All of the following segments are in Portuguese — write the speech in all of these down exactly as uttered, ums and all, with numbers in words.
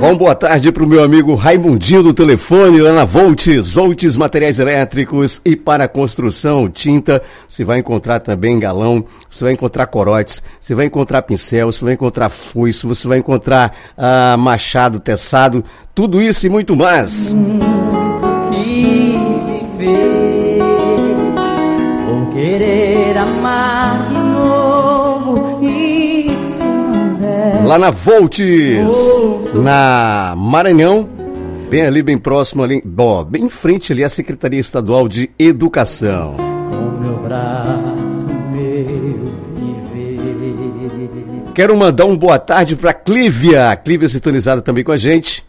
Bom, boa tarde para o meu amigo Raimundinho do telefone, lá na Voltes, Voltes Materiais Elétricos e para construção, tinta, você vai encontrar também galão, você vai encontrar corotes, você vai encontrar pincel, você vai encontrar foice, você vai encontrar ah, machado, teçado, tudo isso e muito mais. Muito que viver, vou querer amar de novo, isso não der. Lá na Voltes, na Maranhão, bem ali, bem próximo ali, ó, bem em frente ali a Secretaria Estadual de Educação. Com meu braço, meu viver. Quero mandar um boa tarde para Clívia, Clívia sintonizada também com a gente.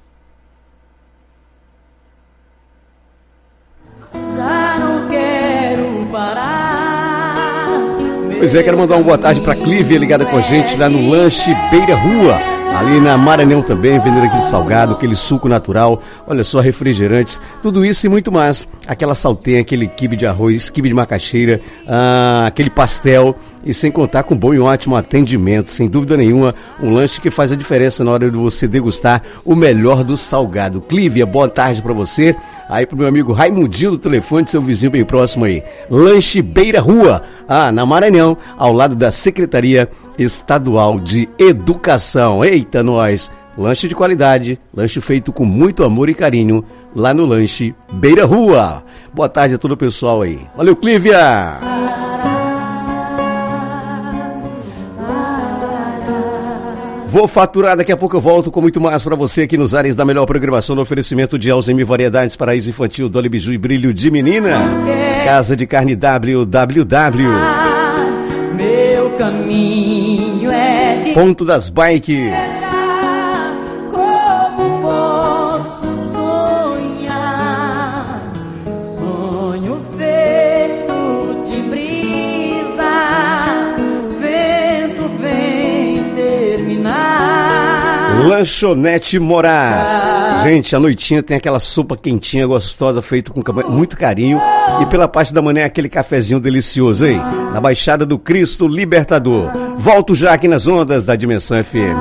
Já não quero parar. Pois é, quero mandar uma boa tarde para Clívia, ligada com a gente lá no Lanche Beira Rua, ali na Maranhão também, vendendo aquele salgado, aquele suco natural, olha só, refrigerantes, tudo isso e muito mais. Aquela saltenha, aquele quibe de arroz, quibe de macaxeira, ah, aquele pastel, e sem contar com bom e ótimo atendimento, sem dúvida nenhuma, um lanche que faz a diferença na hora de você degustar o melhor do salgado. Clívia, boa tarde para você. Aí pro meu amigo Raimundinho do telefone, seu vizinho bem próximo aí. Lanche Beira Rua, ah, na Maranhão, ao lado da Secretaria Estadual de Educação. Eita, nós! Lanche de qualidade, lanche feito com muito amor e carinho, lá no Lanche Beira Rua. Boa tarde a todo o pessoal aí. Valeu, Clívia! Vou faturar, daqui a pouco eu volto com muito mais para você aqui nos ares da melhor programação no oferecimento de Alzheimer Variedades, Paraíso Infantil, Dolly Biju e Brilho de Menina. Casa de Carne W W W. Meu caminho é de Ponto das Bikes. como posso sonhar, sonho feito de brisa, vento vem terminar. Lanchonete Moraes. Gente, a noitinha tem aquela sopa quentinha, gostosa, feita com muito carinho. E pela parte da manhã, aquele cafezinho delicioso, hein? Na Baixada do Cristo Libertador. Volto já aqui nas ondas da Dimensão F M.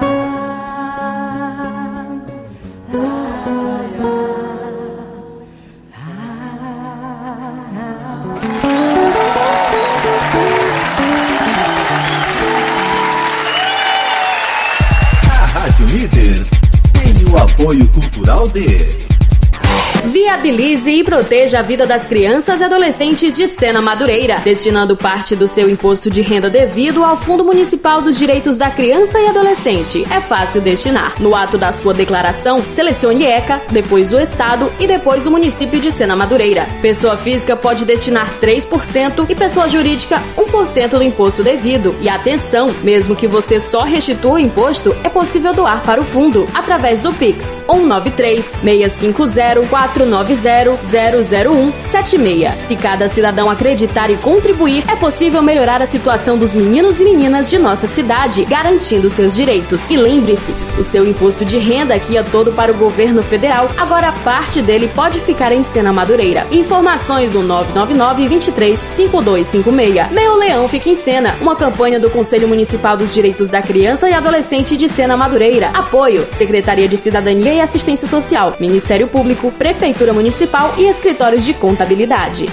Apoio cultural de Viabilize e proteja a vida das crianças e adolescentes de Sena Madureira, destinando parte do seu imposto de renda devido ao Fundo Municipal dos Direitos da Criança e Adolescente. É fácil destinar. No ato da sua declaração, selecione ECA, depois o Estado e depois o município de Sena Madureira. Pessoa física pode destinar três por cento e pessoa jurídica um por cento do imposto devido. E atenção, mesmo que você só restitua o imposto, é possível doar para o fundo através do Pix um nove três, seis cinco zero, quatro nove zero, zero zero um sete seis. Se cada cidadão acreditar e contribuir, é possível melhorar a situação dos meninos e meninas de nossa cidade, garantindo seus direitos. E lembre-se, o seu imposto de renda aqui é todo para o governo federal, agora parte dele pode ficar em Sena Madureira. Informações no nove nove nove, dois três, cinco dois cinco seis. Meu Leão fica em Sena, uma campanha do Conselho Municipal dos Direitos da Criança e Adolescente de Sena Madureira. Apoio: Secretaria de Cidadania e Assistência Social, Ministério Público, Prefeitura Municipal e Escritórios de Contabilidade.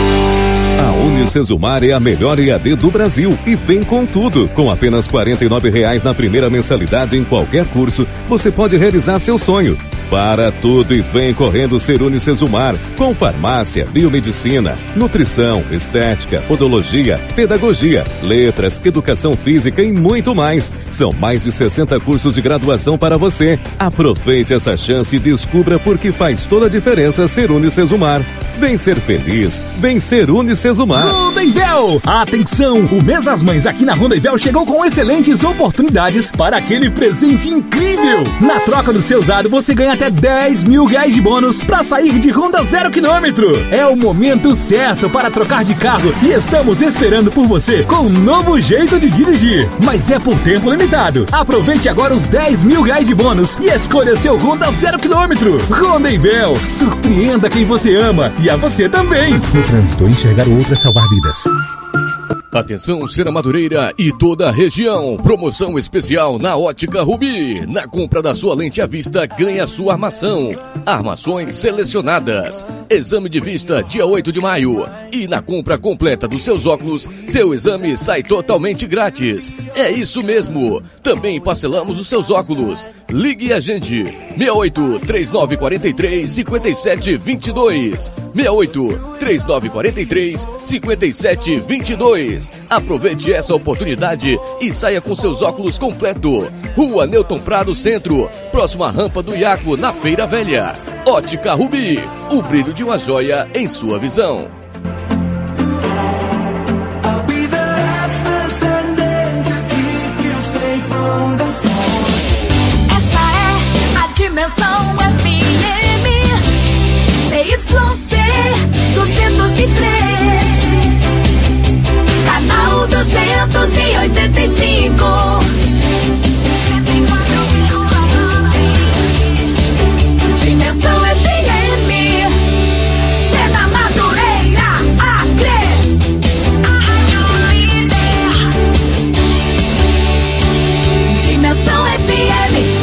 A Unicesumar é a melhor E A D do Brasil e vem com tudo. Com apenas quarenta e nove reais na primeira mensalidade em qualquer curso, você pode realizar seu sonho. Para tudo e vem correndo ser Unicesumar, com farmácia, biomedicina, nutrição, estética, podologia, pedagogia, letras, educação física e muito mais. São mais de sessenta cursos de graduação para você. Aproveite essa chance e descubra por que faz toda a diferença ser Unicesumar. Vem ser feliz, vem ser Unicesumar. Rondevel! Atenção! O mês das mães aqui na Rondevel chegou com excelentes oportunidades para aquele presente incrível! Na troca do seu usado, você ganha até dez mil reais de bônus para sair de Honda zero quilômetro. É o momento certo para trocar de carro e estamos esperando por você com um novo jeito de dirigir. Mas é por tempo limitado. Aproveite agora os dez mil reais de bônus e escolha seu Honda zero quilômetro. Rondevel, surpreenda quem você ama e a você também. No trânsito, enxergar o outro é salvar vidas. Atenção, Sena Madureira e toda a região. Promoção especial na Ótica Rubi. Na compra da sua lente à vista, ganha sua armação. Armações selecionadas. Exame de vista dia oito de maio. E na compra completa dos seus óculos, seu exame sai totalmente grátis. É isso mesmo. Também parcelamos os seus óculos. Ligue a gente. seis oito três nove quatro três cinco sete dois dois. seis oito três nove quatro três cinco sete dois dois. Aproveite essa oportunidade e saia com seus óculos completo. Rua Newton Prado Centro, próxima à rampa do Iaco, na Feira Velha. Ótica Rubi, o brilho de uma joia em sua visão. Essa é a Dimensão F M C Y C duzentos e três, canal duzentos e oitenta e cinco. Dimensão F M, Sena Madureira, Acre. Dimensão F M.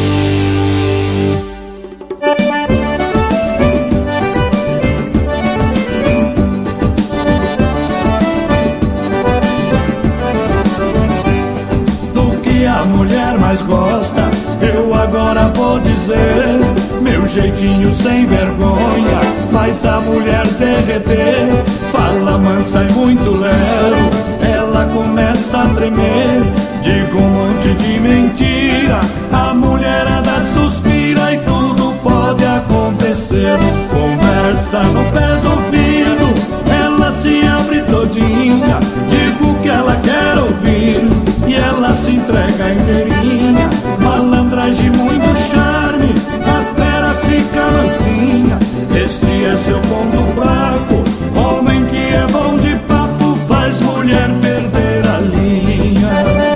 A mulher mais gosta, eu agora vou dizer. Meu jeitinho sem vergonha faz a mulher derreter. Fala mansa e muito lero, ela começa a tremer. Digo um monte de mentira, a mulherada suspira e tudo pode acontecer. Conversa no pé do ouvido, ela se abre todinha. Digo o que ela quer ouvir e ela se entrega inteirinha. Malandragem, muito charme, a fera fica mansinha. Este é seu ponto fraco, homem que é bom de papo faz mulher perder a linha.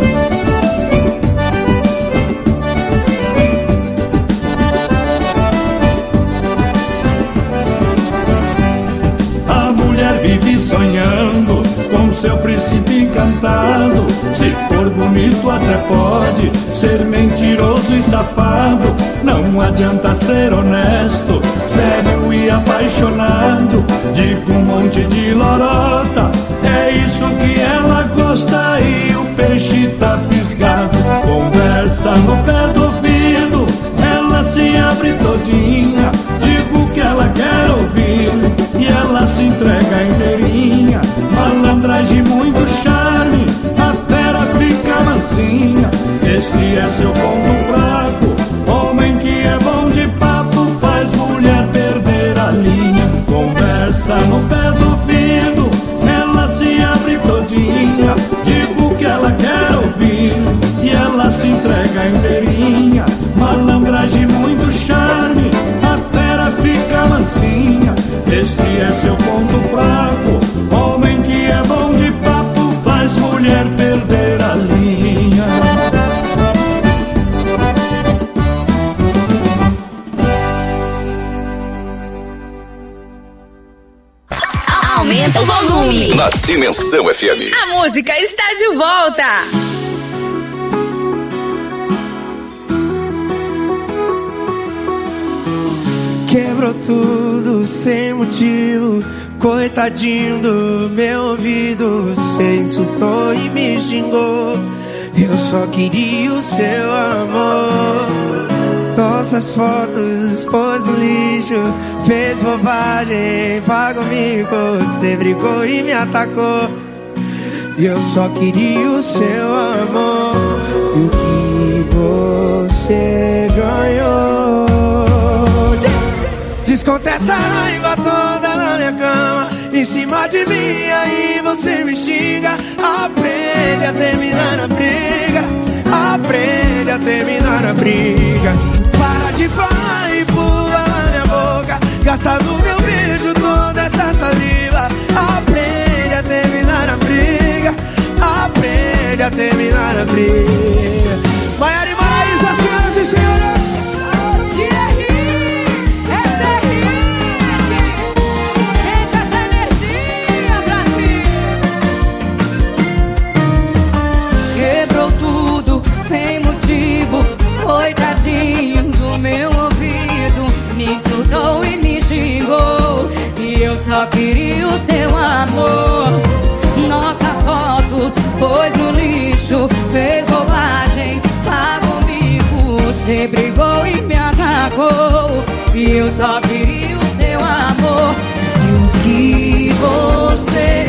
A mulher vive sonhando com seu príncipe encantado. Se for bonito até pode ser mentiroso e safado. Não adianta ser honesto, sério e apaixonado. Digo um monte de lorota, é isso que ela gosta e o peixe tá fisgado. Conversa no pé do ouvido, ela se abre todinha. Digo o que ela quer ouvir e ela se entrega inteirinha. Malandragem, muito charme, a fera fica mansinha. Este é seu ponto fraco, homem que é bom de papo faz mulher perder a linha. Conversa no pé do ouvido, ela se abre todinha. Digo o que ela quer ouvir e ela se entrega inteirinha. Malandragem, muito charme, a fera fica mansinha. Este é seu ponto fraco, homem que é bom de papo faz mulher perder a linha. Aumenta o volume. Na Dimensão F M. A música está de volta. Quebrou tudo sem motivo, coitadinho do meu ouvido. Cê insultou e me xingou, eu só queria o seu amor. Nossas fotos pôs no lixo, fez bobagem, pagou mico. Cê brigou e me atacou, eu só queria o seu amor. E o que você ganhou? Desconta essa raiva toda na minha cama, em cima de mim, aí você me xinga. Aprende a terminar a briga, aprende a terminar a briga. Para de falar e pula na minha boca, gasta do meu beijo toda essa saliva. Aprende a terminar a briga, aprende a terminar a briga. Maiara e Maraísa, senhoras e senhores. só queria o seu amor. E o que você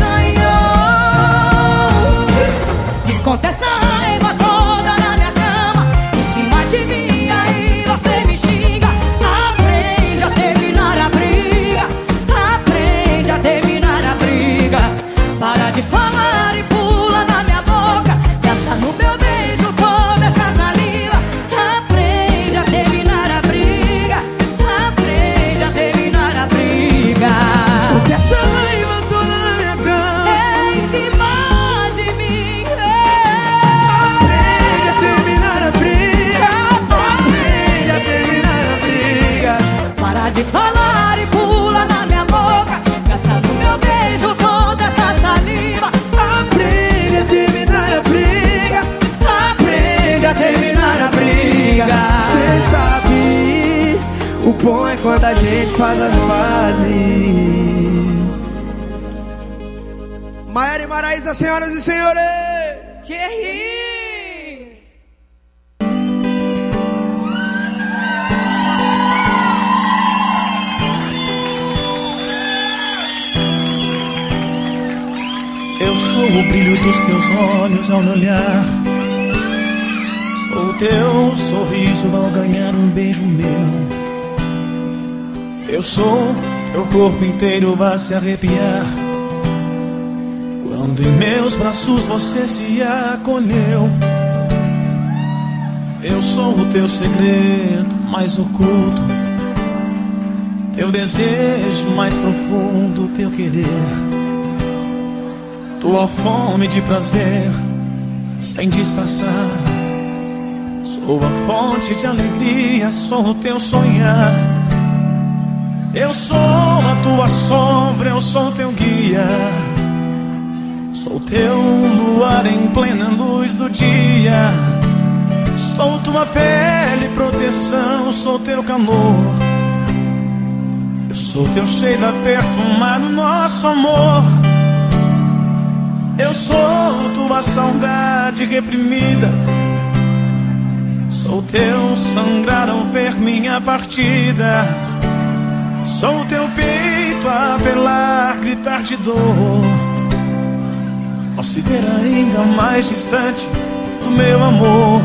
ganhou? Desconta essa raiva toda na minha cama, em cima de mim, aí você me xinga. Aprende a terminar a briga, aprende a terminar a briga. Para de falar e pula na minha boca, gasta no meu beijo toda essa saliva. Aprende a terminar a briga, aprende a terminar a briga. Porque essa raiva toda na minha cama, é em cima de mim. Aprende a terminar a briga, aprende a terminar a briga. Para de falar e pula na minha boca, gasta no meu beijo toda essa saliva. Aprende a terminar a briga, aprende a terminar a briga. Cê sabe, o bom é quando a gente faz as pazes. Maiara e Maraísa, senhoras e senhores. Thierry! Eu sou o brilho dos teus olhos ao me olhar, sou o teu sorriso ao ganhar um beijo meu. Eu sou teu corpo inteiro a se arrepiar quando em meus braços você se acolheu. Eu sou o teu segredo mais oculto, teu desejo mais profundo, teu querer. Tua fome de prazer, sem disfarçar. Sou a fonte de alegria, sou o teu sonhar. Eu sou a tua sombra, eu sou teu guia. Sou teu luar em plena luz do dia. Sou tua pele, proteção, sou teu calor. Eu sou teu cheiro a perfumar o nosso amor. Eu sou tua saudade reprimida, sou teu sangrar ao ver minha partida. Sou teu peito a apelar, gritar de dor, ao se ver ainda mais distante do meu amor.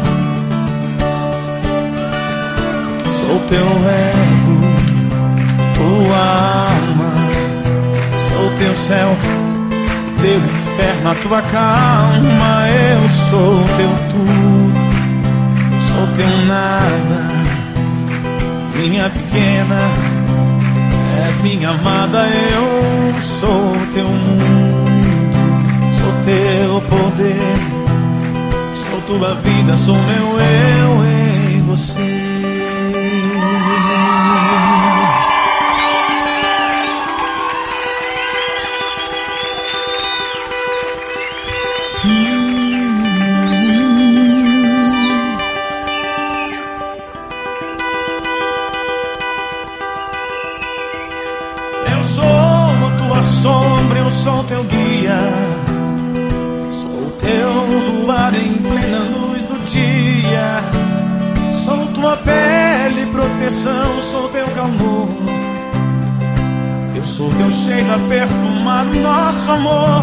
Sou teu ego, tua alma, sou teu céu, teu inferno, a tua calma. Eu sou teu tudo, sou teu nada, minha pequena, és minha amada. Eu sou teu mundo, sou teu poder, sou tua vida, sou meu eu em você. Eu sou a tua sombra, eu sou teu guia. Sou teu luar em plena luz do dia. Sou tua pele, proteção, sou teu calor. Eu sou teu cheiro a perfumar o nosso amor.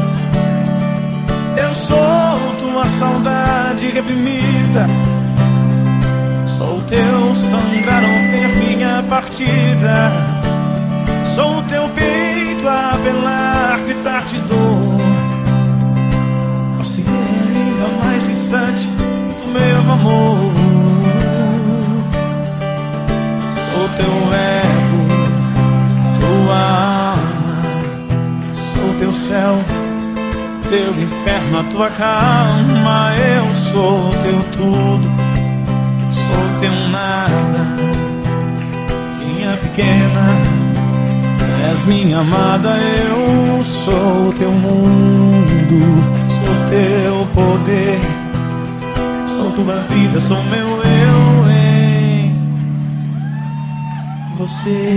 Eu sou tua saudade reprimida, sou teu sangrar ao ver minha partida. Sou teu peito a apelar, gritar de dor, ao se ver ainda mais distante do meu amor. Sou teu ego, tua alma, sou teu céu, teu inferno, a tua calma. Eu sou teu tudo, sou teu nada, minha pequena, és minha amada. Eu sou teu mundo, sou teu poder, sou tua vida, sou meu eu em você.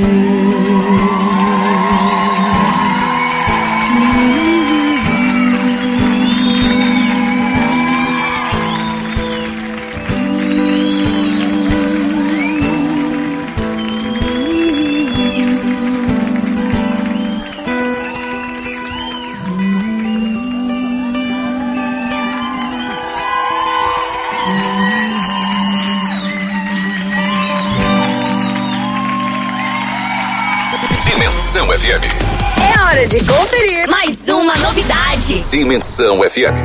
Dimensão F M. É hora de conferir mais uma novidade. Dimensão F M.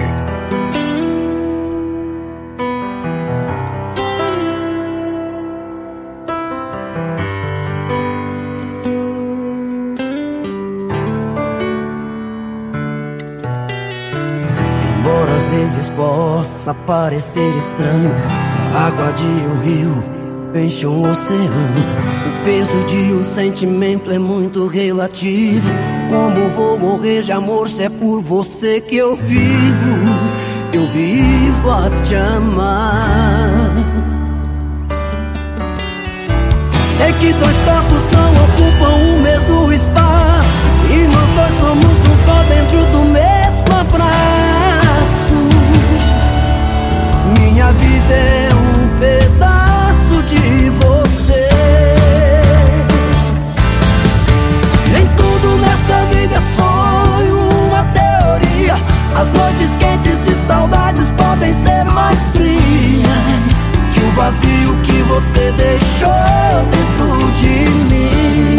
Embora às vezes possa parecer estranho, a água de um rio enche um oceano. O peso de um sentimento é muito relativo. Como vou morrer de amor se é por você que eu vivo? Eu vivo a te amar. Sei que dois corpos não ocupam o mesmo espaço, e nós dois somos um só dentro do mesmo abraço. Minha vida é um pedaço de você. Nem tudo nessa vida é sonho, uma teoria. As noites quentes de saudades podem ser mais frias que o vazio que você deixou dentro de mim.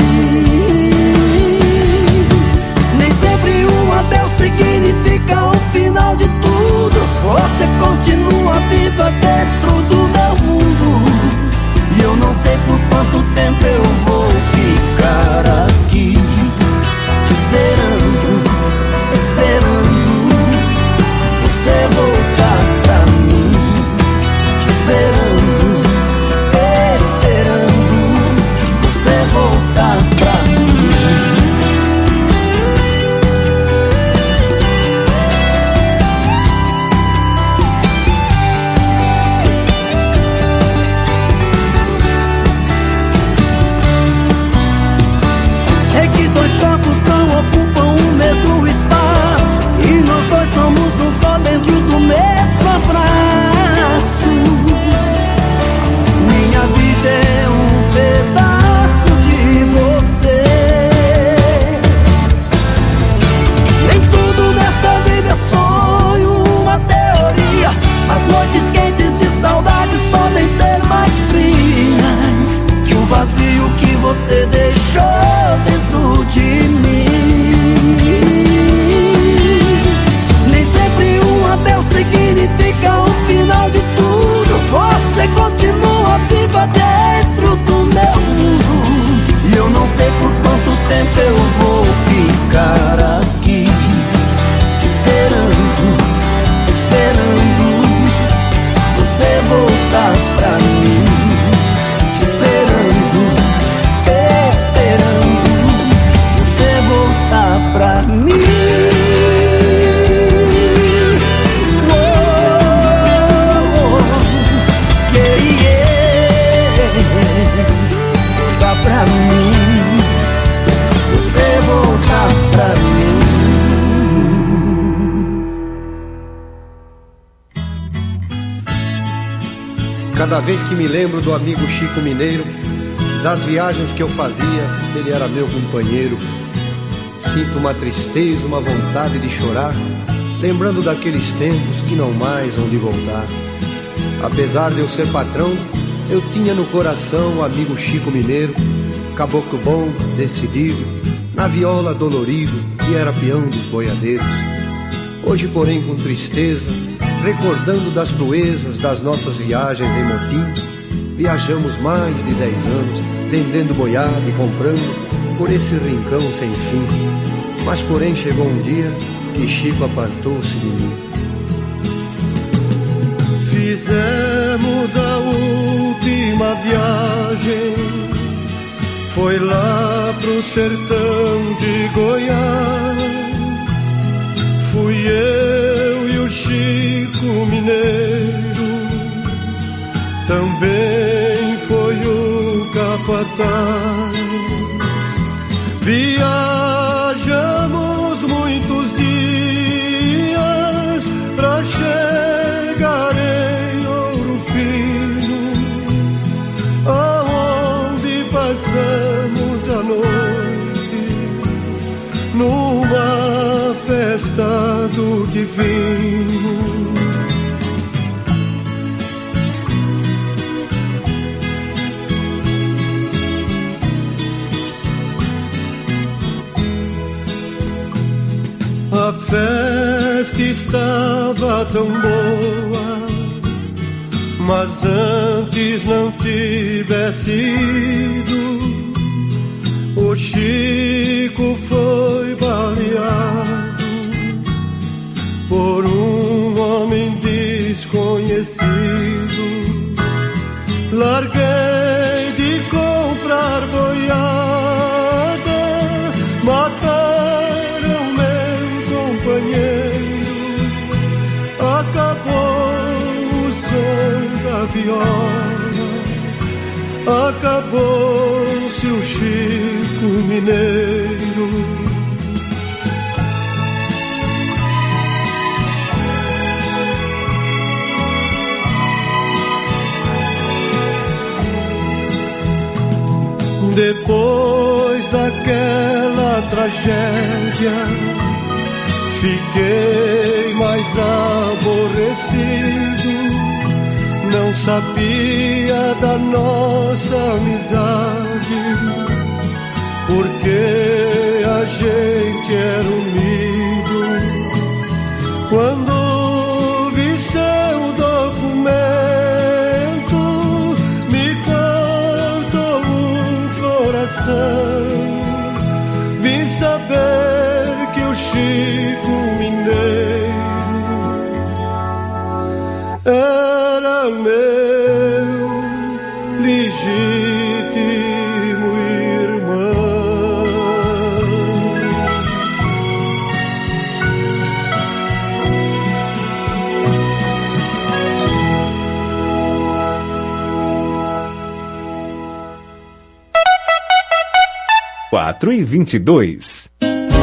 Nem sempre um adeus significa o final de tudo. Você continua viva dentro do meu mundo, e eu não sei por quanto tempo eu vou ficar aqui te esperando, esperando você voltar pra mim. Te esperando, esperando você voltar pra mim. Sei que dois corpos não ocupam o mesmo espaço, e nós dois somos um só dentro do mesmo abraço. Minha vida é um pedaço de você. Nem tudo nessa vida é sonho, uma teoria. As noites quentes de saudades podem ser mais frias que o vazio que você deixou dentro de mim. Nem sempre um adeus significa o final de tudo. Você continua viva dentro do meu mundo, e eu não sei por quanto tempo eu vou ficar aqui te esperando, esperando você voltar pra mim. Te esperando, esperando você voltar pra mim. Pra mim, você voltar pra mim. Cada vez que me lembro do amigo Chico Mineiro, das viagens que eu fazia, ele era meu companheiro. Sinto uma tristeza, uma vontade de chorar, lembrando daqueles tempos que não mais hão de voltar. Apesar de eu ser patrão, eu tinha no coração o amigo Chico Mineiro, caboclo bom, decidido, na viola dolorido, que era peão dos boiadeiros. Hoje, porém, com tristeza, recordando das proezas das nossas viagens em motim, viajamos mais de dez anos, vendendo boiada e comprando por esse rincão sem fim. Mas, porém, chegou um dia que Chico apartou-se de mim. Fizemos a última viagem, foi lá pro sertão de Goiás. Fui eu e o Chico Mineiro, também foi o capataz. Viajamos muitos dias pra chegar em Ouro Fino, aonde passamos a noite numa festa do divino. festa estava tão boa, mas antes não tivesse ido, o Chico foi baleado por um homem desconhecido. Larguei de comprar boiada, mataram meu companheiro, acabou o som da viola, acabou-se o Chico Mineiro. Depois daquela tragédia, fiquei mais aborrecido. Não sabia da nossa amizade, porque a gente era unido. Quando vi seu documento, me cortou o coração. Vim saber que o Chico Mineiro era meu legítimo irmão. Quatro e vinte e dois.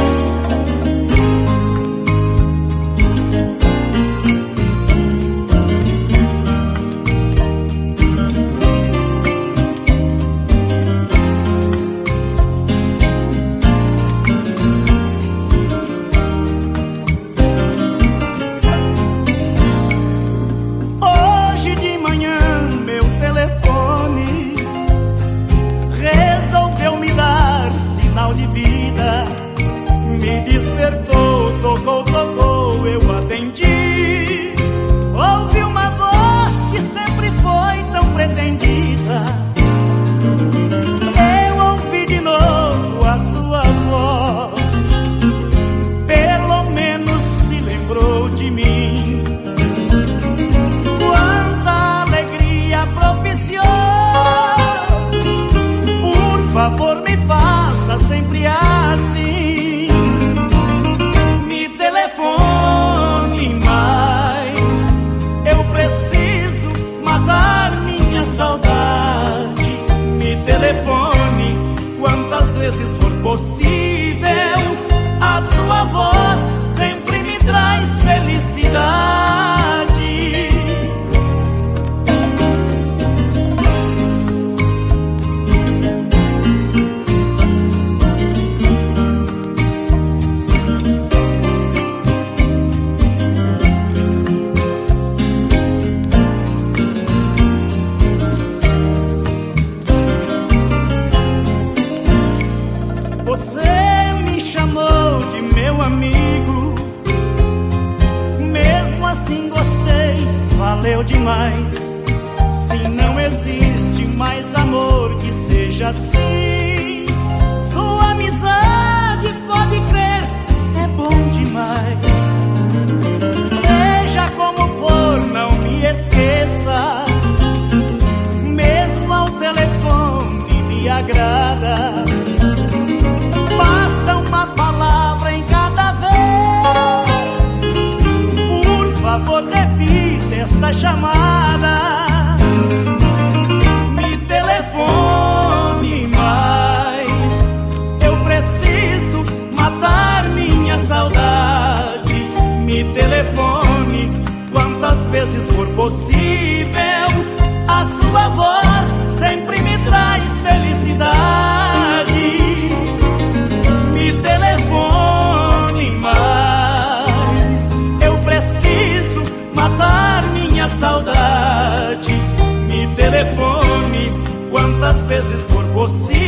Quantas vezes for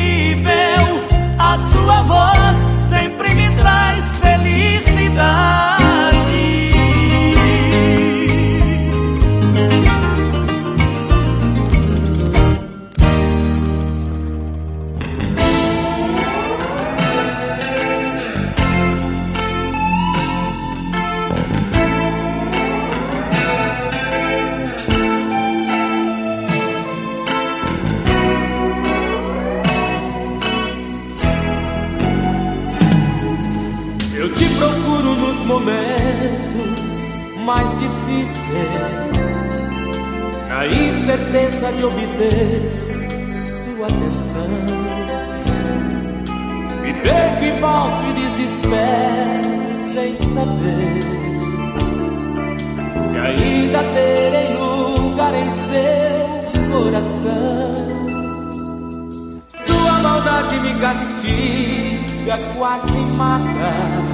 possível, a sua voz sempre me traz felicidade. difíceis, na incerteza de obter sua atenção. Me perco e volto e desespero sem saber se ainda terei lugar em seu coração. Sua maldade me castiga, quase mata,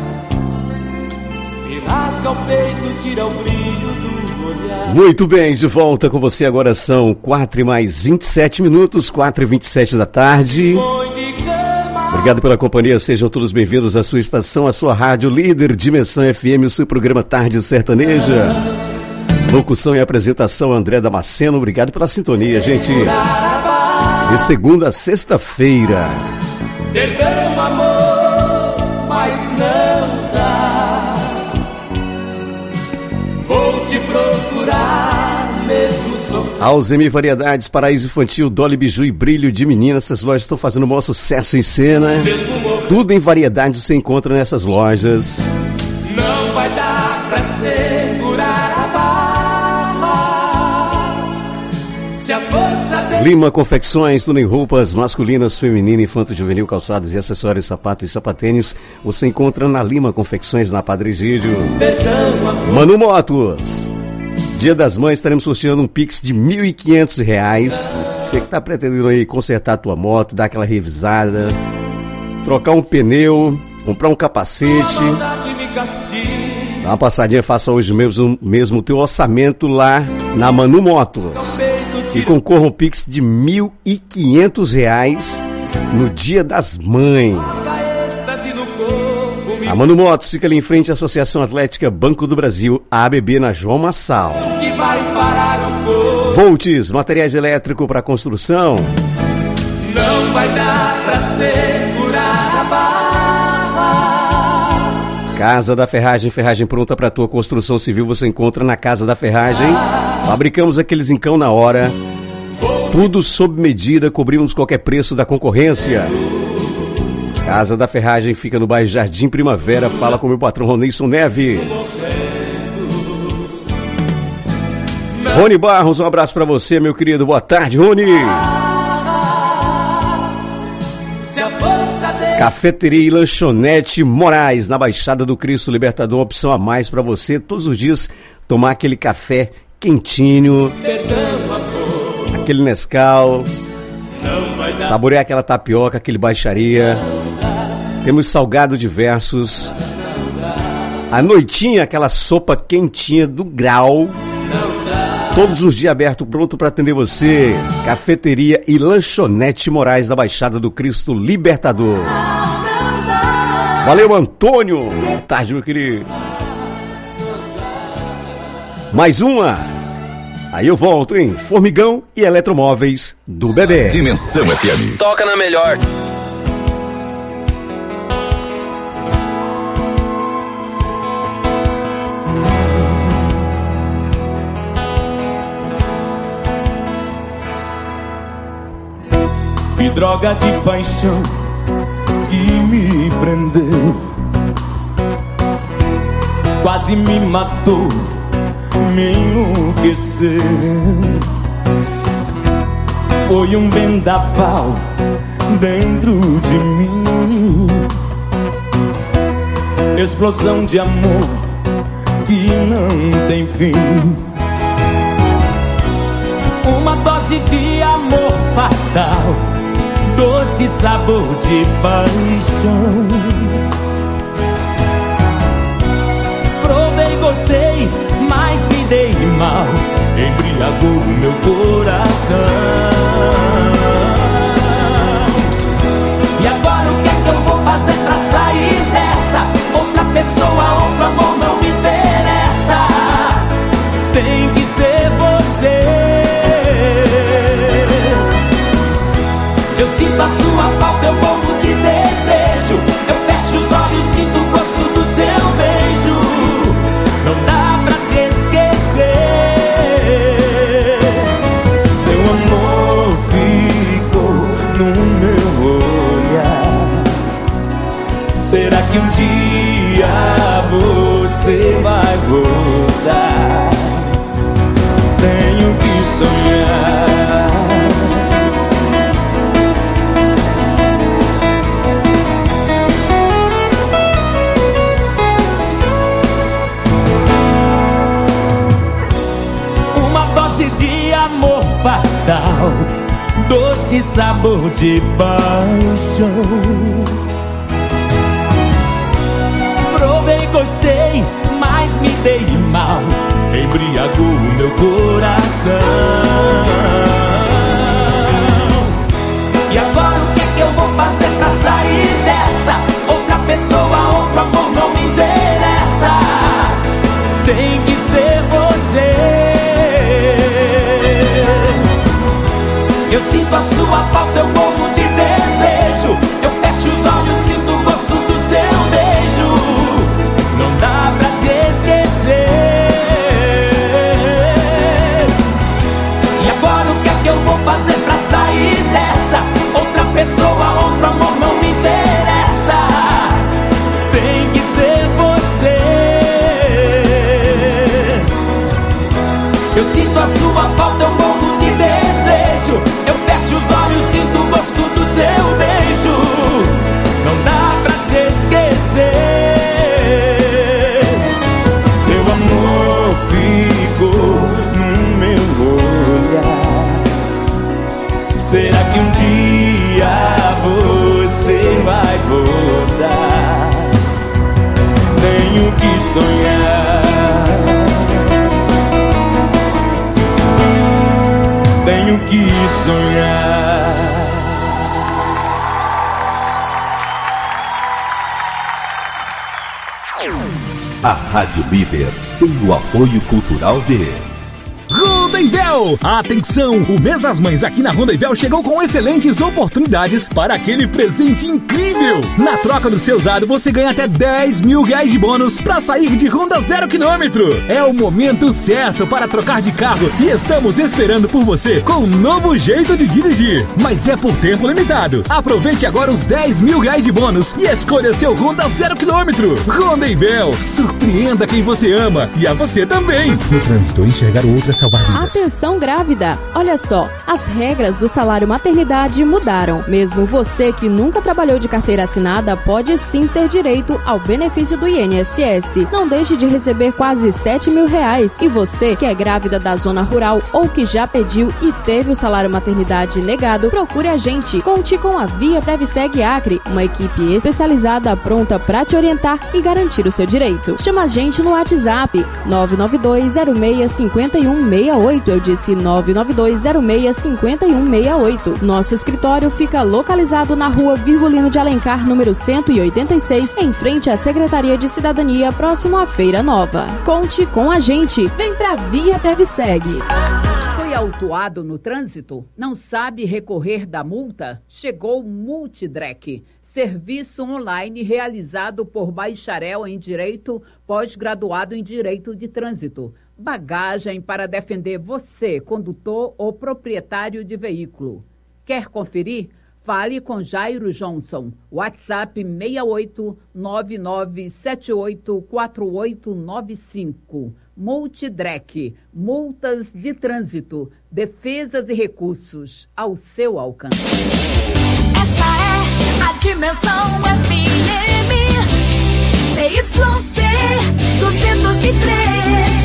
me rasga o peito, tira o brilho do olhar. Muito bem, de volta com você. Agora são quatro e mais vinte e sete minutos, quatro e vinte e sete da tarde. Obrigado pela companhia, sejam todos bem-vindos à sua estação, à sua rádio líder, Dimensão F M, o seu programa Tarde Sertaneja. Locução e apresentação, André Damasceno. Obrigado pela sintonia, gente. De segunda a sexta-feira. Perdão, amor, mas não dá. Vou te procurar mesmo sofrendo. Alzemi Variedades, Paraíso Infantil, Dolly Biju e Brilho de Menina. Essas lojas estão fazendo o maior sucesso em cena. Tudo em variedades você encontra nessas lojas. Não vai dar pra segurar a barra. Se a força de... Lima Confecções, tudo em roupas masculinas, feminina, infanto, juvenil, calçados e acessórios, sapatos e sapatênis. Você encontra na Lima Confecções, na Padre Egídio. Manu Motos. Dia das Mães, estaremos sorteando um Pix de mil e quinhentos reais. Você que está pretendendo aí consertar a tua moto, dar aquela revisada, trocar um pneu, comprar um capacete, dá uma passadinha, faça hoje mesmo, mesmo o teu orçamento lá na Manu Motos. E concorra um Pix de mil e quinhentos reais no Dia das Mães. A Manu Motos fica ali em frente à Associação Atlética Banco do Brasil, a A B B, na João Massal. Voltes, materiais elétricos para construção. Não vai dar pra segurar a barra. Casa da Ferragem, ferragem pronta para tua construção civil, você encontra na Casa da Ferragem. Fabricamos aqueles encão na hora, tudo sob medida, cobrimos qualquer preço da concorrência. Casa da Ferragem fica no bairro Jardim Primavera. Fala com o meu patrão Ronilson Neves. Rony Barros, um abraço pra você, meu querido. Boa tarde, Rony. Cafeteria e Lanchonete Moraes, na Baixada do Cristo Libertador. Uma opção a mais pra você todos os dias tomar aquele café quentinho, aquele Nescau, saborear aquela tapioca, aquele baixaria. Temos salgado diversos. À noitinha, aquela sopa quentinha do Grau. Todos os dias aberto, pronto para atender você. Cafeteria e Lanchonete Moraes, da Baixada do Cristo Libertador. Valeu, Antônio. Boa tarde, meu querido. Mais uma. Aí eu volto, hein? Formigão e Eletromóveis do Bebê. Dimensão F M. Toca na melhor. Que droga de paixão que me prendeu, quase me matou, me enlouqueceu. Foi um vendaval dentro de mim, explosão de amor que não tem fim. Uma dose de amor fatal, doce sabor de paixão. Provei, gostei, mas me dei mal, embriagou o meu coração. E agora o que é que eu vou fazer pra sair dessa? Outra pessoa, outro amor não me interessa. Tem que ser você. Eu sinto a sua falta, eu morro de desejo. Eu fecho os olhos, sinto o gosto do seu beijo. Não dá pra te esquecer. Seu amor ficou no meu olhar. Será que um dia você vai voltar? tenho que sonhar. Uma dose de amor fatal, doce sabor de paixão. Provei, gostei, mas me dei mal, embriagou o meu coração. E agora o que é que eu vou fazer pra sair dessa? Outra pessoa, outro amor não me interessa. Tem que ser você. Eu sinto a sua falta, eu morro de desejo. Eu fecho os olhos, sinto o gosto do seu beijo. Não dá pra te esquecer. E agora o que é que eu vou fazer pra sair dessa? Outra pessoa, outro amor não me interessa. Tem que ser você. Eu sinto a sua falta, eu morro de desejo. Eu fecho os olhos, sinto o gosto do seu beijo. Não dá pra te esquecer. Seu amor ficou no meu olhar. Será que um dia você vai voltar? Tenho que sonhar. Tenho que sonhar. A Rádio Líder tem o apoio cultural de Ronda-Véu! Atenção! O Mês das Mães aqui na Ronda-Véu chegou com excelentes oportunidades para aquele presente incrível! Na troca do seu usado, você ganha até dez mil reais de bônus para sair de Honda zero quilômetro. É o momento certo para trocar de carro e estamos esperando por você com um novo jeito de dirigir. Mas é por tempo limitado. Aproveite agora os dez mil reais de bônus e escolha seu Honda zero quilômetro. Ronda-Véu, surpreenda quem você ama e a você também. No trânsito, enxergar o outro salvar vidas. Atenção grávida! Olha só, as regras do salário maternidade mudaram. Mesmo você que nunca trabalhou de carteira assinada pode sim ter direito ao benefício do I N S S. Não deixe de receber quase sete mil reais. E você que é grávida da zona rural ou que já pediu e teve o salário maternidade negado, procure a gente. Conte com a Via Previseg Acre, uma equipe especializada pronta para te orientar e garantir o seu direito. Chama a gente no WhatsApp nove nove dois zero seis cinco um seis oito. Eu disse nove nove dois zero seis cinco um seis oito. Nosso escritório fica localizado na rua Virgulino de Alencar, número cento e oitenta e seis, em frente à Secretaria de Cidadania, próximo à Feira Nova. Conte com a gente. Vem pra Via Previseg. Foi autuado no trânsito? Não sabe recorrer da multa? Chegou o Multidrec, serviço online realizado por bacharel em Direito, pós-graduado em Direito de Trânsito. Bagagem para defender você, condutor ou proprietário de veículo. Quer conferir? Fale com Jairo Johnson. WhatsApp seis oito nove nove sete oito quatro oito nove cinco. Multidrec, multas de trânsito, defesas e recursos ao seu alcance. Essa é a Dimensão F M, C Y C duzentos e três,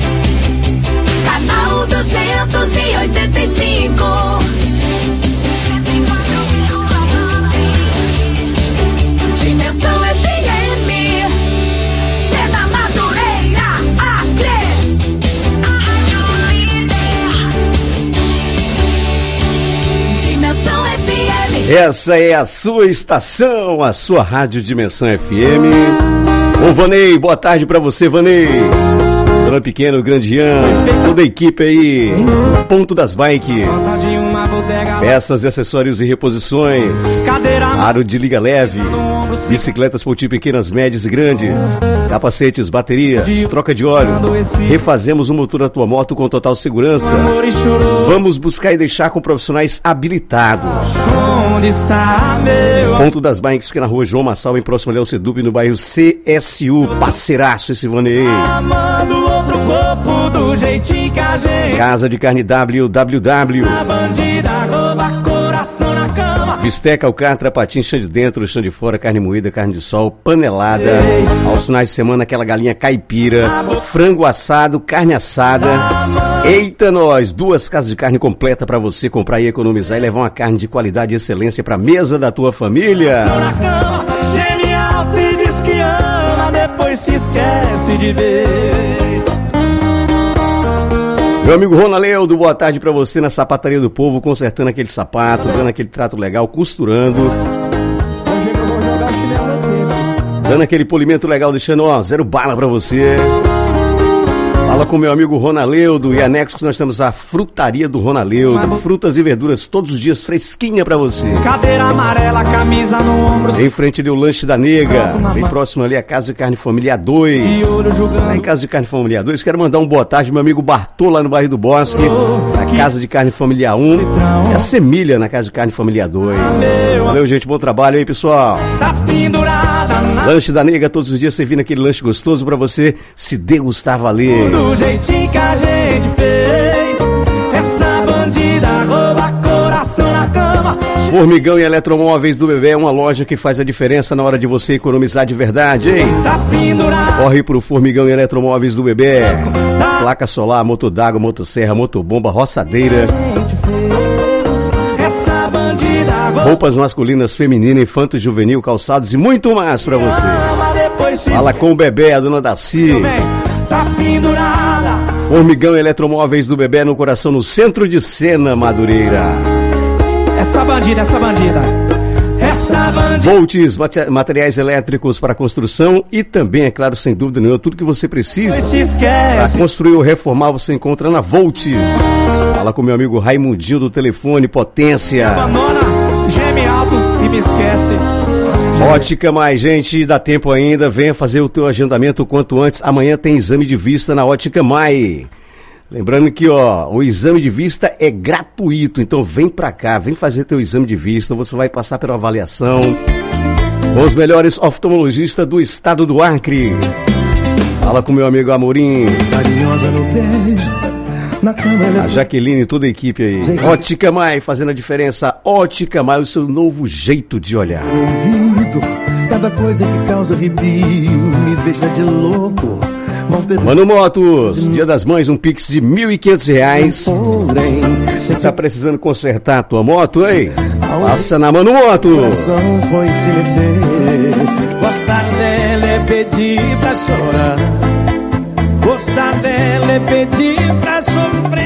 canal duzentos e oitenta e cinco. Dimensão F M, Sena Madureira, Acre. Dimensão F M. Essa é a sua estação, a sua rádio Dimensão F M. Ô Vanei, boa tarde pra você, Vanei. Dona Pequeno, Grande Ian, toda a equipe aí, Ponto das Bikes. Peças, acessórios e reposições. Aro de liga leve. Bicicletas por tipo pequenas, médias e grandes. Capacetes, baterias, troca de óleo. Refazemos o motor da tua moto com total segurança. Vamos buscar e deixar com profissionais habilitados. Ponto das Bikes fica na rua João Massal, em próximo ao Sedup, no bairro C S U. Parceiraço esse Vanei. Casa de Carne W W W. Bisteca, alcatra, patinho, chão de dentro, chão de fora, carne moída, carne de sol, panelada. Aos finais de semana, aquela galinha caipira, frango assado, carne assada. Eita nós, duas casas de carne completa para você comprar e economizar e levar uma carne de qualidade e excelência para mesa da tua família. Genial, te diz que ama, depois te esquece de vez. Meu amigo Ronaldo, boa tarde pra você na Sapataria do Povo, consertando aquele sapato, dando aquele trato legal, costurando. Dando aquele polimento legal, deixando, ó, zero bala pra você. Fala com meu amigo Ronaldo e anexo que nós temos a frutaria do Ronaldo. Frutas e verduras todos os dias fresquinha pra você. Cadeira amarela, camisa no ombro. Em frente ali o Lanche da Nega. Bem próximo ali a Casa de Carne Família dois. Lá em Casa de Carne Família dois. Quero mandar um boa tarde meu amigo Bartô lá no bairro do Bosque. Na Casa de Carne Família um. E a Semília na Casa de Carne Família dois. Valeu, gente. Bom trabalho aí, pessoal. Tá pendurada na... Lanche da Nega todos os dias servindo aquele lanche gostoso pra você se degustar valer. Do jeitinho que a gente fez, essa bandida rouba coração na cama. Formigão e Eletromóveis do Bebê é uma loja que faz a diferença na hora de você economizar de verdade, hein? Tá pendurado. Corre pro Formigão e Eletromóveis do Bebê. Placa solar, motor d'água, motosserra, motobomba, roçadeira. Essa bandida rouba. Roupas masculinas, feminina, infanto, juvenil, calçados e muito mais pra você. Fala com o Bebê, a dona Daci. Tá pendurada. Formigão e Eletromóveis do Bebê no coração, no centro de Sena, Madureira. Essa bandida, essa bandida. Essa bandida. Volts, materiais elétricos para construção e também, é claro, sem dúvida nenhuma, tudo que você precisa para construir ou reformar você encontra na Volts. Fala com meu amigo Raimundinho do telefone, potência. Abandona, geme alto e me esquece. Ótica Mais, gente, dá tempo ainda, venha fazer o teu agendamento o quanto antes. Amanhã tem exame de vista na Ótica Mais. Lembrando que, ó, o exame de vista é gratuito, então vem pra cá, vem fazer teu exame de vista, você vai passar pela avaliação com os melhores oftalmologistas do estado do Acre. Fala com meu amigo Amorim. Carinhosa no beijo, na cama ela... A Jaqueline e toda a equipe aí. Ótica Mais, fazendo a diferença. Ótica Mais, o seu novo jeito de olhar. Ouvido, cada coisa que causa arrepio me deixa de louco. Mano Motos, Dia das Mães, um Pix de mil e quinhentos reais. Você tá precisando consertar a tua moto, hein? Passa na Mano Motos. Foi se meter. Gostar dela é pedir pra chorar. Gostar dela é pedir pra sofrer.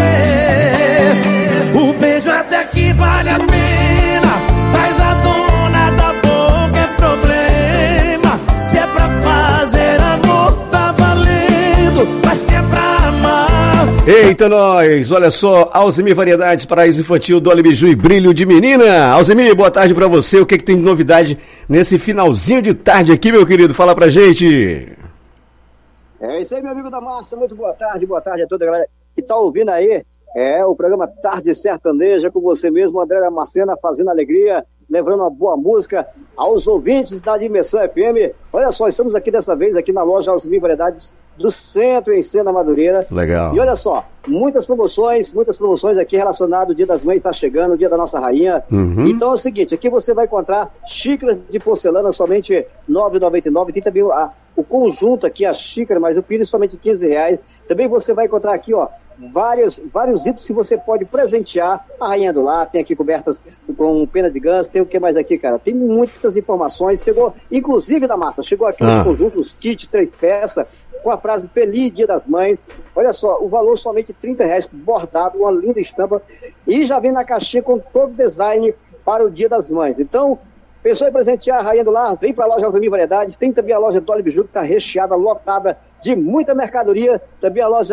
O beijo até que vale a pena, mas a dona da boca é problema. Se é pra fazer amor, tá valendo, mas se é pra amar. Eita nós, olha só, Alzemir Variedades, Paraíso Infantil, Dolly Biju e Brilho de Menina. Alzemir, boa tarde pra você, o que, que tem de novidade nesse finalzinho de tarde aqui, meu querido? Fala pra gente. É isso aí, meu amigo da massa, muito boa tarde, boa tarde a toda a galera que tá ouvindo aí. É o programa Tarde Sertaneja com você mesmo, André Damascena, fazendo alegria, levando uma boa música aos ouvintes da Dimensão F M. Olha só, estamos aqui dessa vez aqui na loja Alzemir Variedades do Centro em Sena Madureira. Legal. E olha só, muitas promoções, muitas promoções aqui relacionadas, o Dia das Mães está chegando, o Dia da Nossa Rainha. Uhum. Então é o seguinte, aqui você vai encontrar xícaras de porcelana somente nove reais e noventa e nove centavos, tem também a, o conjunto aqui, a xícara, mas o pires somente quinze reais. Também você vai encontrar aqui, ó, Vários, vários itens que você pode presentear a Rainha do Lar. Tem aqui cobertas com pena de ganso. Tem o que mais aqui, cara? Tem muitas informações. Chegou, inclusive da massa, chegou aqui ah. os conjuntos, kit, três peças, com a frase Feliz Dia das Mães. Olha só, o valor somente trinta reais, bordado, uma linda estampa. E já vem na caixinha com todo o design para o Dia das Mães. Então, pensou em presentear a Rainha do Lar? Vem para a loja Alzemir Variedades. Tem também a loja Dolly Biju, que está recheada, lotada de muita mercadoria. Também a loja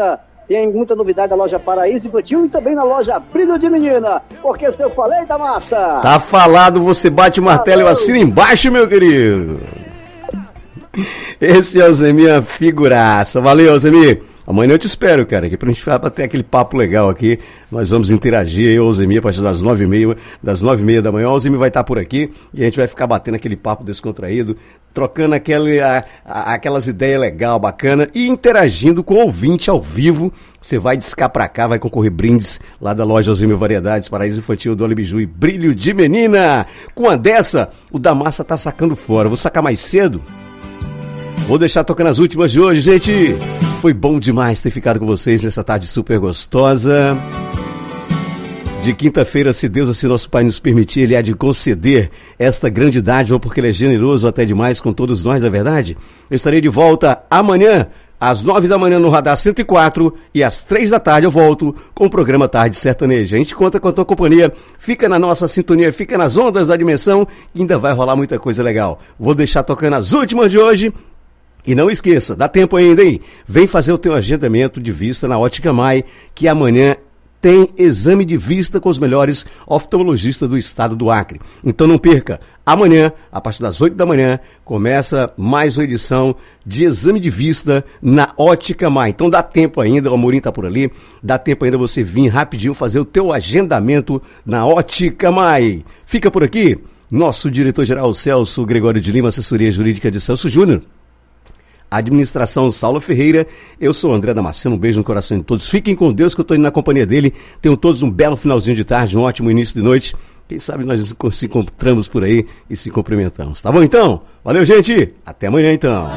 tem muita novidade na loja Paraíso Infantil e também na loja Brilho de Menina. Porque se eu falei da massa... Tá falado, você bate o martelo e eu assino embaixo, meu querido. Esse é o Alzemir, figuraça. Valeu, Alzemir. Amanhã eu te espero, cara, aqui pra gente ter aquele papo legal aqui. Nós vamos interagir, eu e o Alzemir, a partir das nove e meia, das nove e meia da manhã. O Alzemir vai estar por aqui e a gente vai ficar batendo aquele papo descontraído, trocando aquele, a, a, aquelas ideias legais, bacana e interagindo com o ouvinte ao vivo. Você vai descar pra cá, vai concorrer brindes lá da loja Alzemir Variedades, Paraíso Infantil, Dolly Biju e Brilho de Menina. Com a dessa, o da massa tá sacando fora. Vou sacar mais cedo. Vou deixar tocando as últimas de hoje, gente. Foi bom demais ter ficado com vocês nessa tarde super gostosa. De quinta-feira, se Deus, assim nosso Pai nos permitir, Ele há de conceder esta grande dádiva, porque Ele é generoso até demais com todos nós, é verdade? Eu estarei de volta amanhã, às nove da manhã no Radar cento e quatro e às três da tarde eu volto com o programa Tarde Sertaneja. A gente conta com a tua companhia, fica na nossa sintonia, fica nas ondas da dimensão, e ainda vai rolar muita coisa legal. Vou deixar tocando as últimas de hoje. E não esqueça, dá tempo ainda, hein? Vem fazer o teu agendamento de vista na Ótica Mai, que amanhã tem exame de vista com os melhores oftalmologistas do estado do Acre. Então não perca, amanhã, a partir das oito da manhã, começa mais uma edição de exame de vista na Ótica Mai. Então dá tempo ainda, o Amorim tá por ali, dá tempo ainda você vir rapidinho fazer o teu agendamento na Ótica Mai. Fica por aqui, nosso diretor-geral Celso Gregório de Lima, assessoria jurídica de Celso Júnior. Administração Saulo Ferreira, eu sou o André Damasceno, um beijo no coração de todos, fiquem com Deus que eu estou indo na companhia dele, tenham todos um belo finalzinho de tarde, um ótimo início de noite, quem sabe nós se encontramos por aí e se cumprimentamos, tá bom então? Valeu, gente, até amanhã então.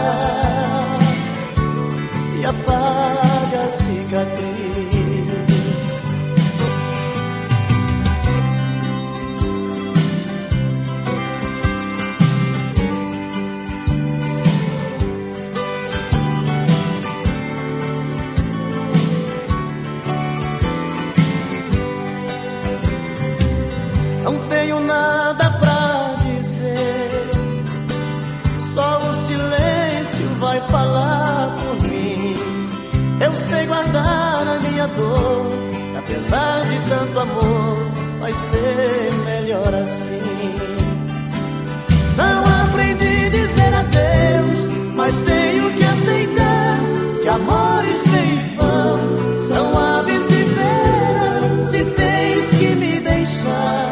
E apaga a cicatriz. Não tenho nada pra dizer, só o silêncio vai falar por mim. Eu sei guardar a minha dor, apesar de tanto amor, vai ser melhor assim. Não aprendi a dizer adeus, mas tenho que aceitar que amores vêm e vão, são aves e veras, se tens que me deixar.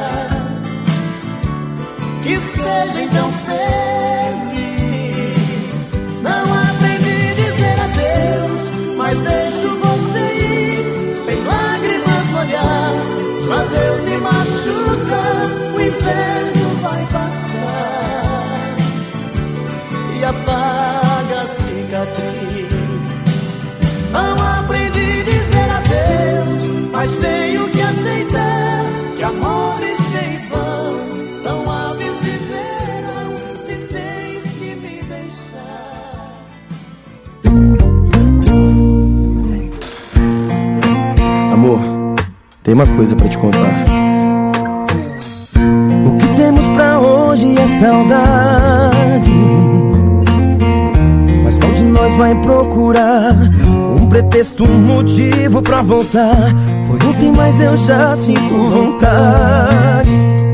Que seja então feliz. Não aprendi a dizer adeus, mas deixo você ir, sem lágrimas no olhar. Se o adeus me machuca, o inverno vai passar e apaga a cicatriz. Não aprendi a dizer adeus, mas tenho que aceitar que amores vêm e vão, são aves. Amor, tem uma coisa pra te contar. O que temos pra hoje é saudade, mas qual de nós vai procurar um pretexto, um motivo pra voltar? Foi ontem, mas eu já sinto vontade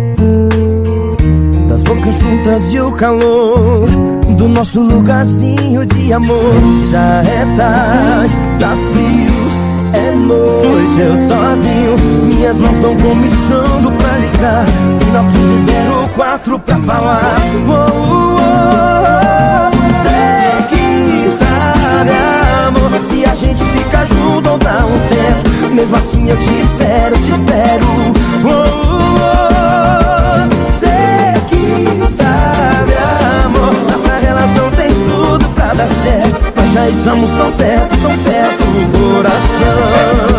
das bocas juntas e o calor do nosso lugarzinho de amor. Já é tarde, tá frio, é noite, eu sozinho, minhas mãos estão comichando pra ligar. Final quinze zero quatro pra falar. Oh, oh, oh. Sei que sabe, amor, se a gente fica junto ou dá um tempo, mesmo assim eu te espero, te espero. Oh, oh, oh. Sei que sabe, amor, nossa relação tem tudo pra dar certo, mas já estamos tão perto, tão perto do coração.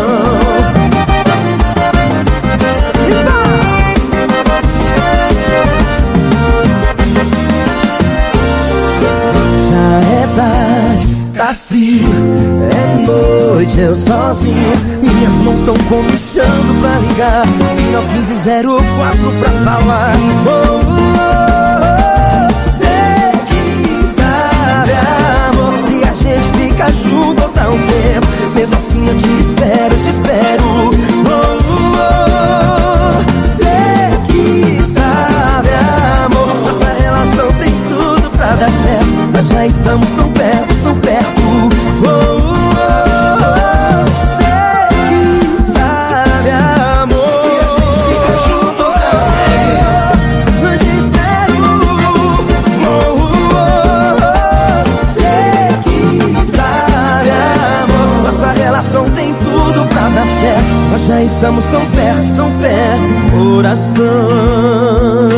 Já é tarde, tá frio, é noite, eu sozinho, minhas mãos estão comichando pra ligar. Final quinze zero quatro pra falar. Oh, oh, oh. Sei que sabe, amor, se a gente fica junto ou dá um tempo, mesmo assim eu te espero, te espero. Oh, oh, oh. Cê que sabe, amor, nossa relação tem tudo pra dar certo. Nós já estamos tão perto, tão perto. Oh, oh, oh. Cê que sabe, amor, se a gente fica junto, eu te espero. Oh, oh, oh. Cê que sabe, amor, nossa relação tem tudo pra dar certo. Nós já estamos tão perto, tão perto, coração.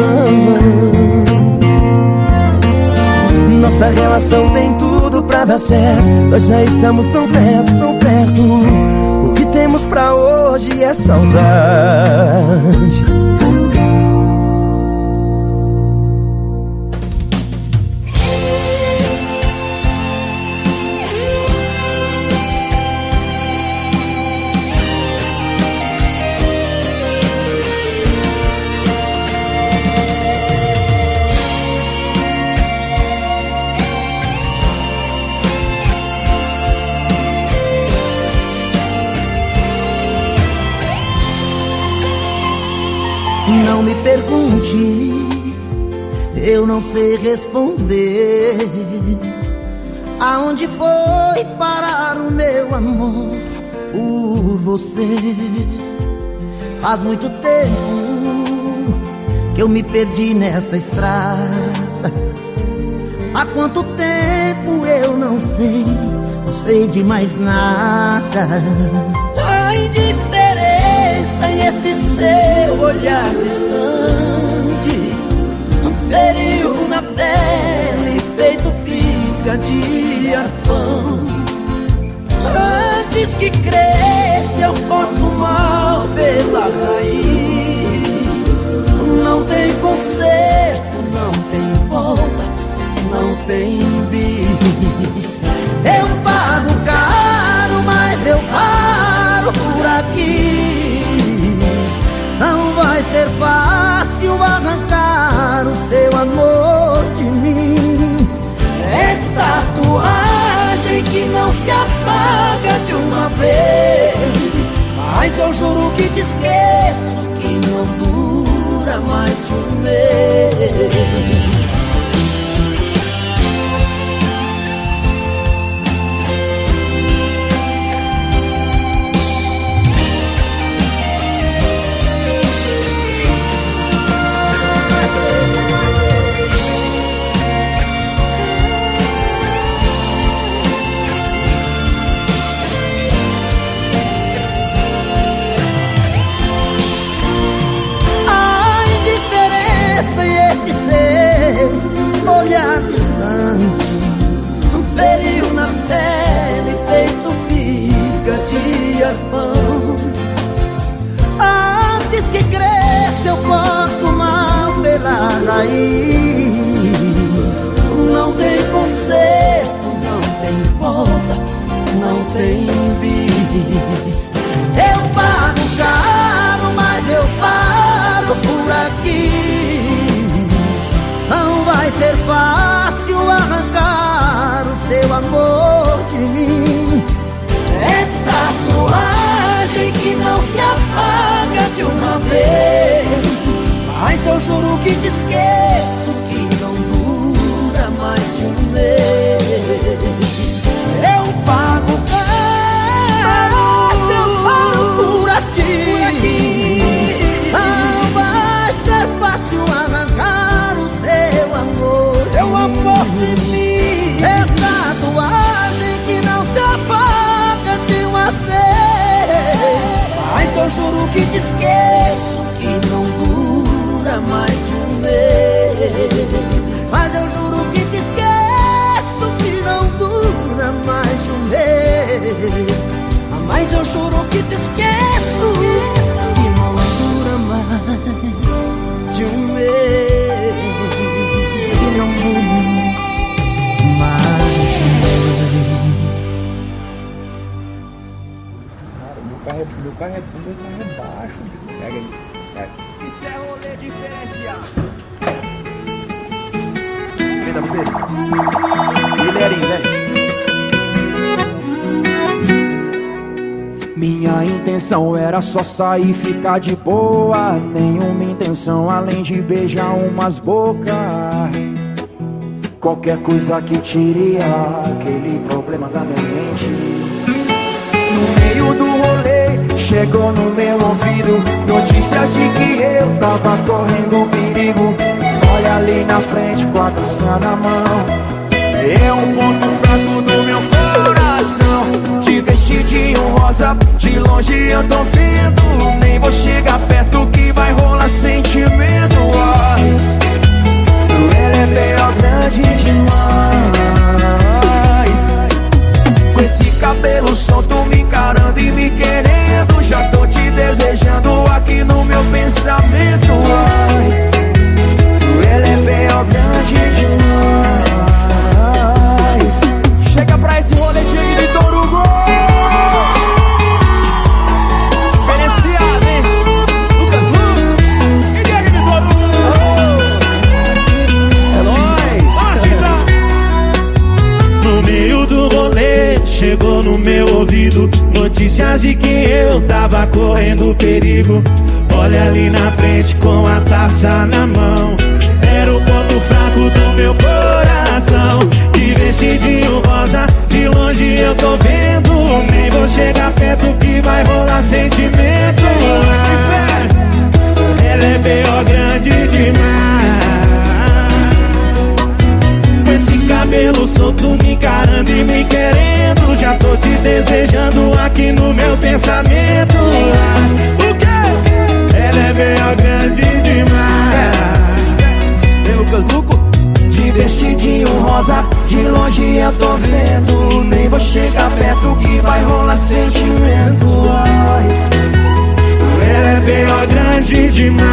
Nossa relação tem tudo pra dar certo. Nós já estamos tão perto, tão perto. O que temos pra hoje é saudade. Não me pergunte, eu não sei responder. Aonde foi parar o meu amor por você? Faz muito tempo que eu me perdi nessa estrada. Há quanto tempo eu não sei, não sei de mais nada. A indiferença e esse seu olhar distante feriu na pele, feito fisga de arpão. Antes que cresça eu corto mal pela raiz. Não tem conserto, não tem volta, não tem bis. Eu pago caro, mas eu paro por aqui. Não vai ser fácil arrancar o seu amor de mim. É tatuagem que não se apaga de uma vez, mas eu juro que te esqueço, que não dura mais de um mês. Olhar distante feriu na pele, feito fisga de arpão. Antes que cresça eu corto mal pela raiz. Não tem conserto, não tem volta, não tem bis. Eu pago caro, mas eu paro por aqui. Não vai ser fácil arrancar o seu amor de mim. É tatuagem que não se apaga de uma vez, mas eu juro que te esqueço, que não dura mais de um mês. Eu pago caro, mas eu paro por aqui, por aqui. Não vai ser fácil arrancar seu amor, seu amor de mim. É tatuagem que não se apaga de uma vez, mas eu juro que te esqueço, que não dura mais de um mês. Mas eu juro que te esqueço, que não dura mais de um mês. Mas eu juro que te esqueço, que não dura mais de um mês. Não mais. Cara, meu carro é, meu carro é, meu carro é baixo. Pega aí. Pega. Isso é rolê diferenciado. Vem da Pedro. Ele era, né? Minha intenção era só sair e ficar de boa. Nenhuma intenção além de beijar umas bocas. Qualquer coisa que tire aquele problema da minha mente. No meio do rolê, chegou no meu ouvido notícias de que eu tava correndo perigo. Olha ali na frente com a taça na mão. É um ponto fraco do meu coração. De vestidinho rosa, de longe eu tô vendo. Nem vou chegar perto que vai rolar sentimento. Ai, ela é bem grande demais. Com esse cabelo solto me encarando e me querendo. Já tô te desejando aqui no meu pensamento. Ai, ela é bem grande demais. Chega pra esse rolê de Vitor Hugo. Diferenciado, hein? Lucas Lu e Diego Vitor Hugo. É nóis. No meio do rolê, chegou no meu ouvido notícias de que eu tava correndo perigo. Olha ali na frente com a taça na mão. Era o ponto fraco do meu coração. De vestidinho rosa, de longe eu tô vendo. Nem vou chegar perto que vai rolar sentimento. Ela é B O grande demais. Com esse cabelo solto me encarando e me querendo. Já tô te desejando aqui no meu pensamento. O quê? Ela é B O grande demais. Lucas Luco. De vestidinho rosa, de longe eu tô vendo. Nem vou chegar perto que vai rolar sentimento. Ai, ela é bem grande demais.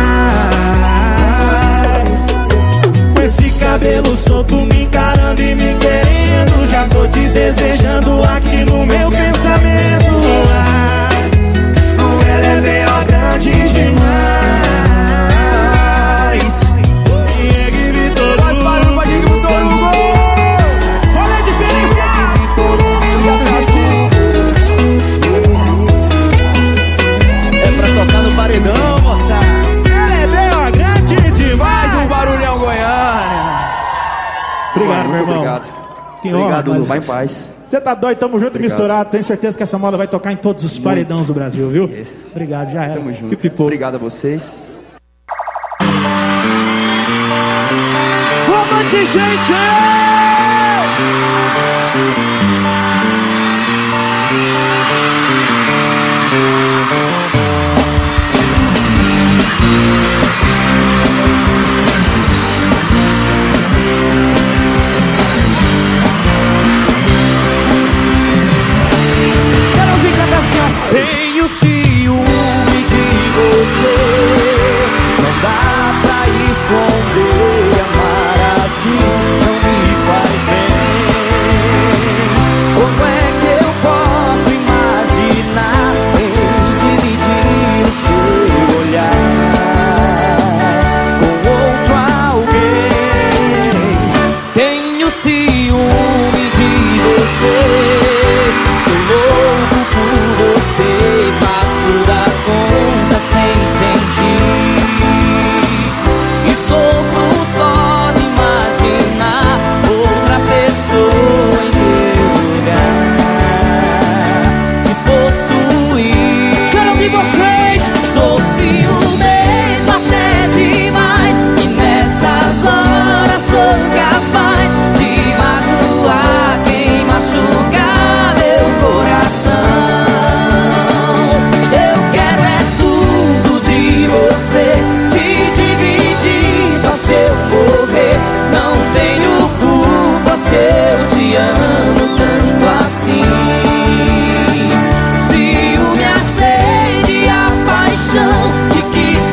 Com esse cabelo solto me encarando e me querendo. Já tô te desejando aqui no meu pensamento. Ai, ela é bem grande demais. Paredão, moça. Ela é bem grande demais. Um barulhão Goiânia. Obrigado, meu irmão. Obrigado. Que obrigado, honra, Lu. Vai em paz. Você tá doido, tamo junto e Obrigado. misturado. Tenho certeza que essa moda vai tocar em todos os paredões do Brasil, viu? Esquece. Obrigado, já era. Tamo junto. Que pipou. Obrigado a vocês. Boa noite, gente! Tenho ciúme de você. Não dá pra esconder. Amar assim não me faz bem. Como é que eu posso imaginar em dividir o seu olhar com outro alguém? Tenho ciúme de você. Sou louco por você, passo da conta sem sentir. E sofro só de imaginar outra pessoa em meu lugar, te possuir. Quero ouvir vocês! Sou ciumento até demais, e nessas horas sou capaz de magoar quem machucar meu coração. Eu quero é tudo de você, te dividir só se eu morrer. Não tenho culpa se eu te amo tanto assim. Ciúme, a sede, a paixão que quis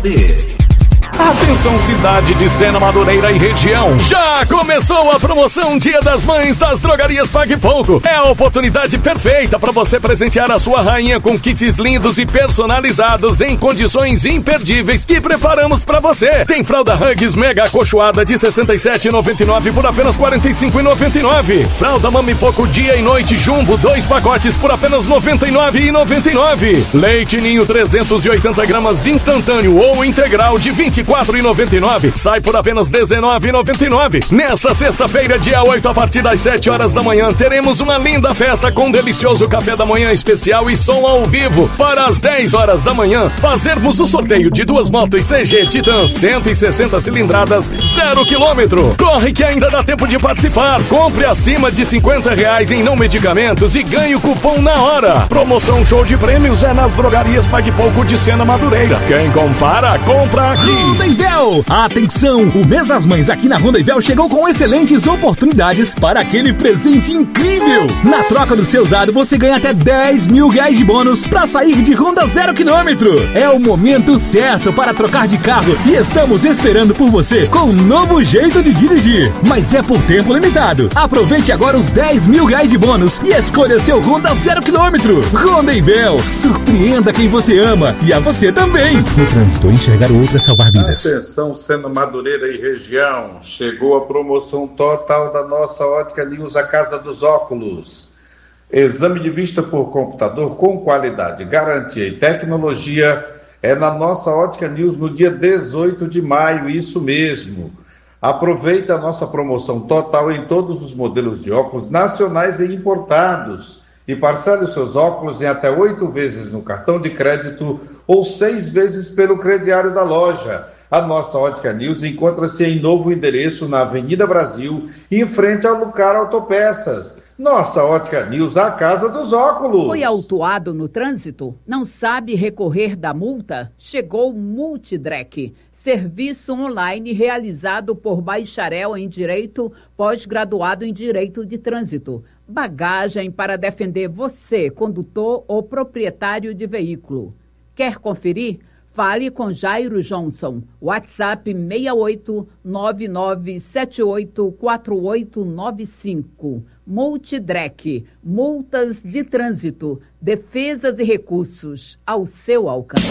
D. Atenção, cidade de Sena, Madureira e região. Já começou a promoção Dia das Mães das Drogarias Pague Pouco. É a oportunidade perfeita para você presentear a sua rainha com kits lindos e personalizados em condições imperdíveis que preparamos para você. Tem fralda Huggies Mega acolchoada de sessenta e sete reais e noventa e nove centavos por apenas quarenta e cinco reais e noventa e nove centavos. Fralda Mami Poco Dia e Noite Jumbo, dois pacotes por apenas noventa e nove reais e noventa e nove centavos. Leite Ninho trezentos e oitenta gramas instantâneo ou integral de vinte e quatro reais e noventa e nove centavos. Sai por apenas dezenove reais e noventa e nove centavos. Nesta sexta-feira, dia oito, a partir das sete horas da manhã, teremos uma linda festa com delicioso café da manhã especial e som ao vivo. Para as dez horas da manhã, fazermos o sorteio de duas motos C G Titan cento e sessenta cilindradas, zero quilômetro. Corre que ainda dá tempo de participar. Compre acima de cinquenta reais em não medicamentos e ganhe o cupom na hora. Promoção show de prêmios é nas drogarias Pague Pouco de Sena, Madureira. Quem compara, compra aqui. Rondonvel! Atenção! O Mês das Mães aqui na Rondonvel chegou com excelentes oportunidades para aquele presente incrível! Na troca do seu usado, você ganha até dez mil reais de bônus para sair de Honda zero quilômetro. É o momento certo para trocar de carro e estamos esperando por você com um novo jeito de dirigir. Mas é por tempo limitado. Aproveite agora os dez mil reais de bônus e escolha seu Honda zero quilômetro. Rondonvel, surpreenda quem você ama e a você também. No trânsito, enxergar o outro é salvar vidas. Atenção, Sena, Madureira e região. Chegou a promoção total da nossa Ótica News, a Casa dos Óculos. Exame de vista por computador com qualidade, garantia e tecnologia é na nossa Ótica News no dia dezoito de maio, isso mesmo. Aproveite a nossa promoção total em todos os modelos de óculos nacionais e importados. E parcele os seus óculos em até oito vezes no cartão de crédito ou seis vezes pelo crediário da loja. A nossa Ótica News encontra-se em novo endereço na Avenida Brasil, em frente ao Lucar Autopeças. Nossa Ótica News, a casa dos óculos. Foi autuado no trânsito? Não sabe recorrer da multa? Chegou o Multidrec, serviço online realizado por bacharel em Direito, pós-graduado em Direito de Trânsito. Bagagem para defender você, condutor ou proprietário de veículo. Quer conferir? Fale com Jairo Johnson. WhatsApp seis oito nove nove sete oito quatro oito nove cinco. Multidrec, multas de trânsito, defesas e recursos ao seu alcance.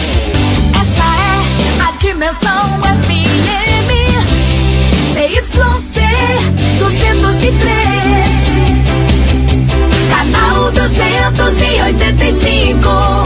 Essa é a Dimensão F M C Y C duzentos e três, canal duzentos e oitenta e cinco.